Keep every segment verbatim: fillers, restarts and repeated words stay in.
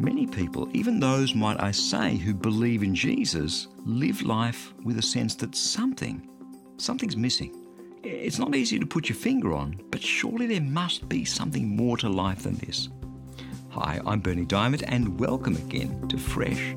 Many people, even those, might I say, who believe in Jesus, live life with a sense that something, something's missing. It's not easy to put your finger on, but surely there must be something more to life than this. Hi, I'm Berni Dymet, and welcome again to Fresh.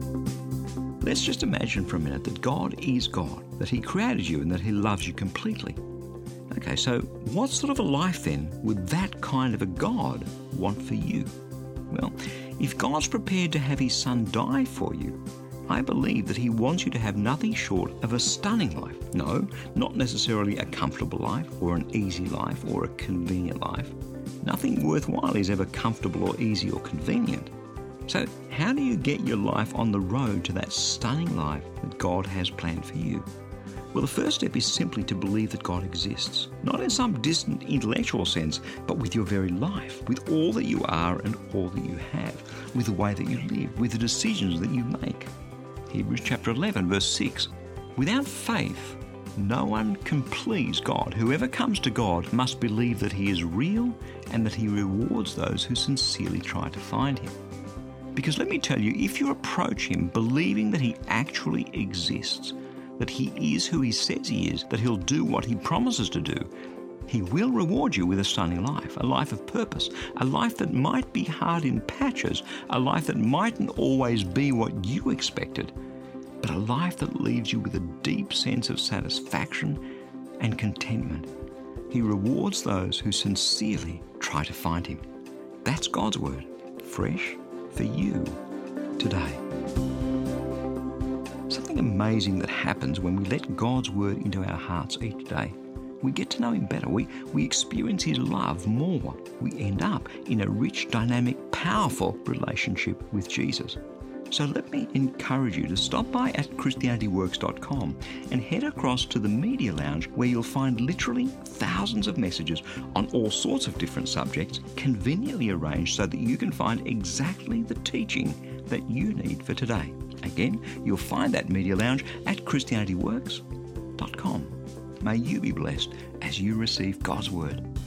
Let's just imagine for a minute that God is God, that He created you and that He loves you completely. Okay, so what sort of a life then would that kind of a God want for you? Well, if God's prepared to have His Son die for you, I believe that He wants you to have nothing short of a stunning life. No, not necessarily a comfortable life or an easy life or a convenient life. Nothing worthwhile is ever comfortable or easy or convenient. So how do you get your life on the road to that stunning life that God has planned for you? Well, the first step is simply to believe that God exists, not in some distant intellectual sense, but with your very life, with all that you are and all that you have, with the way that you live, with the decisions that you make. Hebrews chapter eleven, verse six. Without faith, no one can please God. Whoever comes to God must believe that He is real and that He rewards those who sincerely try to find Him. Because let me tell you, if you approach Him believing that He actually exists, that He is who He says He is, that He'll do what He promises to do, He will reward you with a stunning life, a life of purpose, a life that might be hard in patches, a life that mightn't always be what you expected, but a life that leaves you with a deep sense of satisfaction and contentment. He rewards those who sincerely try to find Him. That's God's word, fresh for you today. Something amazing that happens when we let God's word into our hearts each day. We get to know Him better. We, we experience His love more. We end up in a rich, dynamic, powerful relationship with Jesus. So let me encourage you to stop by at Christianity Works dot com and head across to the Media Lounge, where you'll find literally thousands of messages on all sorts of different subjects, conveniently arranged so that you can find exactly the teaching that you need for today. Again, you'll find that Media Lounge at Christianity Works dot com. May you be blessed as you receive God's Word.